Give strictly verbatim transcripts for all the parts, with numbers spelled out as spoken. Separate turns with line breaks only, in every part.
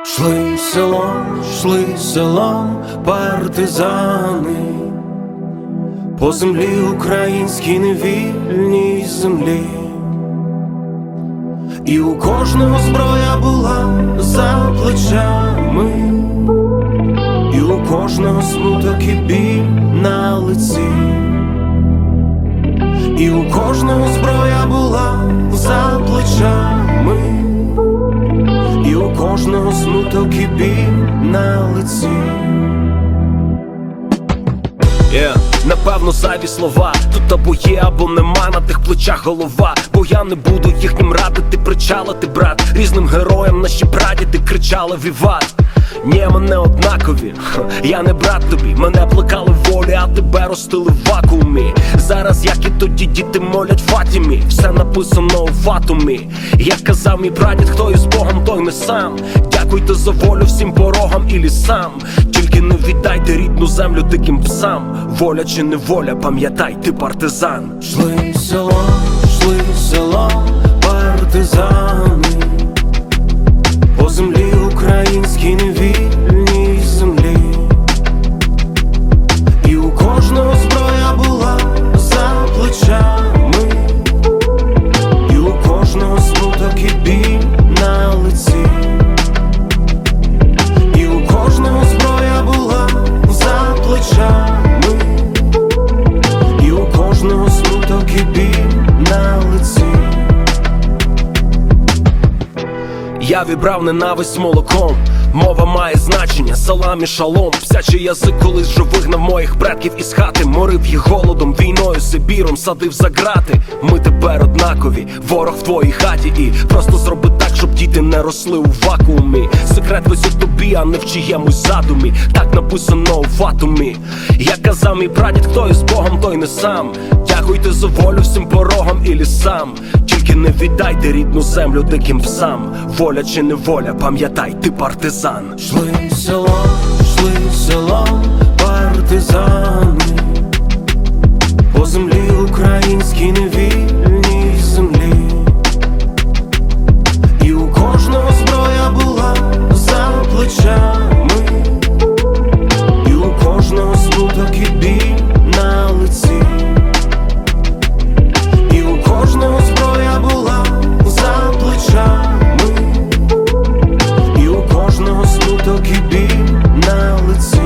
Шли селом, шли селом партизани по землі українській, невільній землі. І у кожного зброя була за плечами, і у кожного смуток і біль на лиці, і у кожного зброя була за плечами, і у кожного смуток і біль на лиці. Yeah. Напевно зайві слова, тут або є, або нема на тих плечах голова. Бо я не буду їхнім радити, причалити, брат. Різним героям наші прадіди кричали віват. Ні, ми не однакові, я не брат тобі. Мене плекали в волі, а тебе ростили в вакуумі. Зараз, як і тоді, діти молять Фатімі. Все написано у фатумі. Як казав мій прадід, хто із Богом, той не сам. Дякуйте за волю всім порогам і лісам. Тільки не віддайте рідну землю диким псам. Воля чи не воля, пам'ятай, ти партизан. Шли селом, шли селом партизани по землі українській, невільній землі. І у кожного зброя була за плечами, і у кожного смуток і біль на лиці, і у кожного зброя була за плечами, і у кожного смуток і біль на лиці. Я вібрав ненависть молоком, мова має значення, салам і шалом. Псячий язик колись же вигнав моїх предків із хати. Морив їх голодом, війною, Сибіром, садив за грати. Ми тепер однакові, ворог в твоїй хаті. І просто зроби так, щоб діти не росли у вакуумі. Секрет весь у тобі, а не в чиємусь задумі. Так написано у фатумі. Як казав мій прадід, хто із Богом, той не сам. Дякуйте за волю всім порогам і лісам. Тільки не віддайте рідну землю диким псам. Воля чи не воля, пам'ятай, ти партизан. Шли селом, шли селом партизани по землі українській, невільній землі. І у кожного зброя була за плечами, і у кожного смуток і біль на лиці, і у кожного зброя була за плечами, і у кожного смуток і біль на лиці,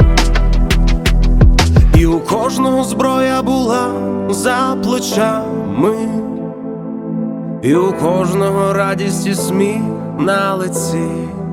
і у кожного зброя була за плечами, і у кожного радість і сміх на лиці.